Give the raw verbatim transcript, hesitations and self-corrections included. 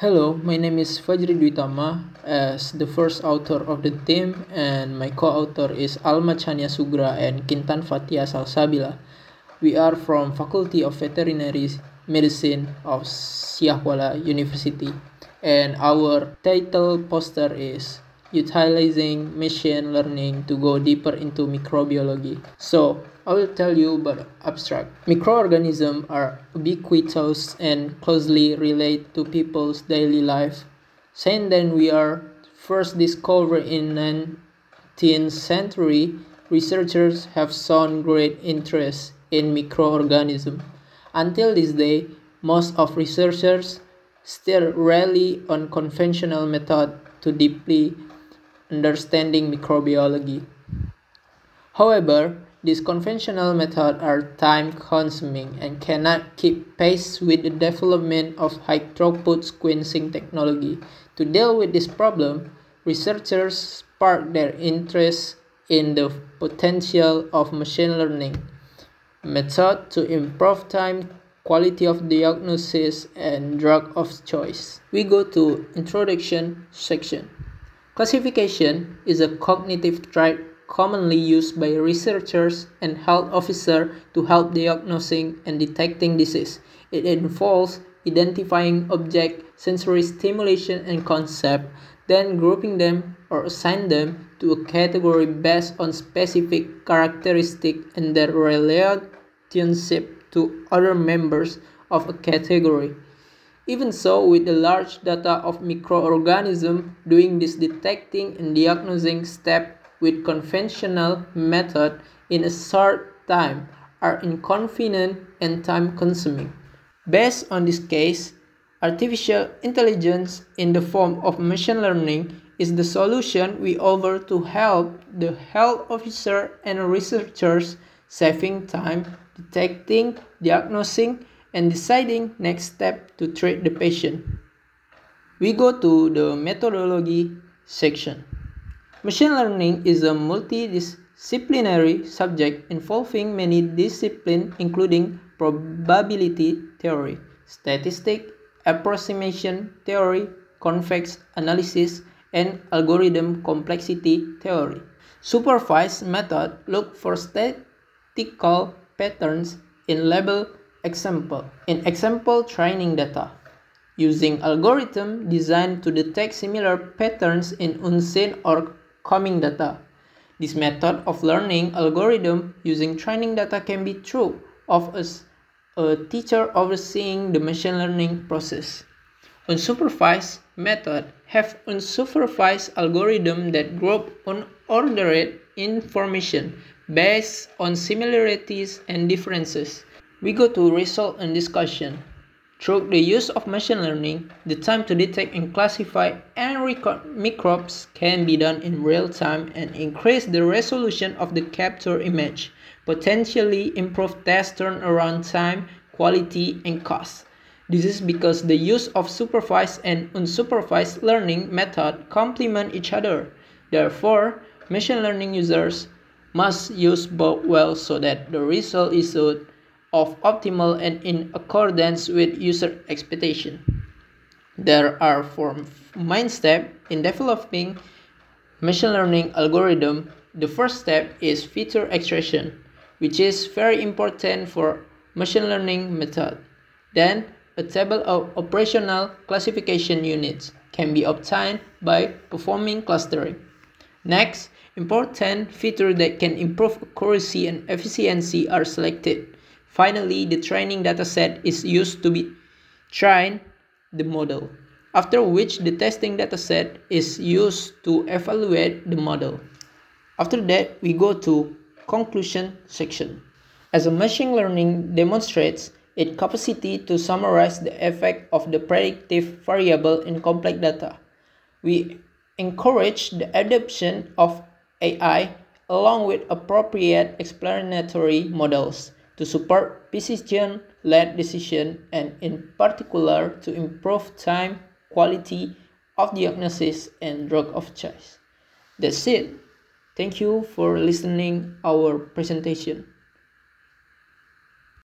Hello, my name is Fajri Dwitama as the first author of the team, and my co-author is Alma Chania Sugra and Kintan Fatia Salsabila. We are from Faculty of Veterinary Medicine of Siahwala University, and our title poster is Utilizing Machine Learning to Go Deeper into Microbiology. So, I will tell you about abstract. Microorganisms are ubiquitous and closely related to people's daily life. Since then, we are first discovered in nineteenth century, researchers have shown great interest in microorganisms. Until this day, most of researchers still rely on conventional methods to deeply understanding microbiology. However, these conventional methods are time-consuming and cannot keep pace with the development of high-throughput sequencing technology. To deal with this problem, researchers sparked their interest in the potential of machine learning method to improve time, quality of diagnosis, and drug of choice. We go to introduction section. Classification is a cognitive trait commonly used by researchers and health officers to help diagnosing and detecting disease. It involves identifying object, sensory stimulation, and concept, then grouping them or assign them to a category based on specific characteristics and their relationship to other members of a category. Even so, with the large data of microorganisms, doing this detecting and diagnosing step with conventional method in a short time are inconvenient and time-consuming. Based on this case, artificial intelligence in the form of machine learning is the solution we offer to help the health officer and researchers saving time, detecting, diagnosing, and deciding next step to treat the patient. We go to the methodology section. Machine learning is a multidisciplinary subject involving many disciplines including probability theory, statistics, approximation theory, convex analysis, and algorithm complexity theory. Supervised method look for statistical patterns in label example in example training data using algorithm designed to detect similar patterns in unseen or coming data. This method of learning algorithm using training data can be true of us, a teacher overseeing the machine learning process. Unsupervised method have unsupervised algorithm that group unordered information based on similarities and differences. We go to result and discussion. Through the use of machine learning, the time to detect and classify and record microbes can be done in real time and increase the resolution of the captured image, potentially improve test turnaround time, quality, and cost. This is because the use of supervised and unsupervised learning method complement each other. Therefore, machine learning users must use both well so that the result is good of optimal and in accordance with user expectation. There are four main steps in developing machine learning algorithm. The first step is feature extraction, which is very important for machine learning method. Then, a table of operational classification units can be obtained by performing clustering. Next, important features that can improve accuracy and efficiency are selected. Finally, the training dataset is used to be train the model, after which the testing dataset is used to evaluate the model. After that, we go to conclusion section. As a machine learning demonstrates its capacity to summarize the effect of the predictive variable in complex data, we encourage the adoption of A I along with appropriate explanatory models to support precision-led decision and in particular to improve time, quality of diagnosis and drug of choice. That's it. Thank you for listening our presentation.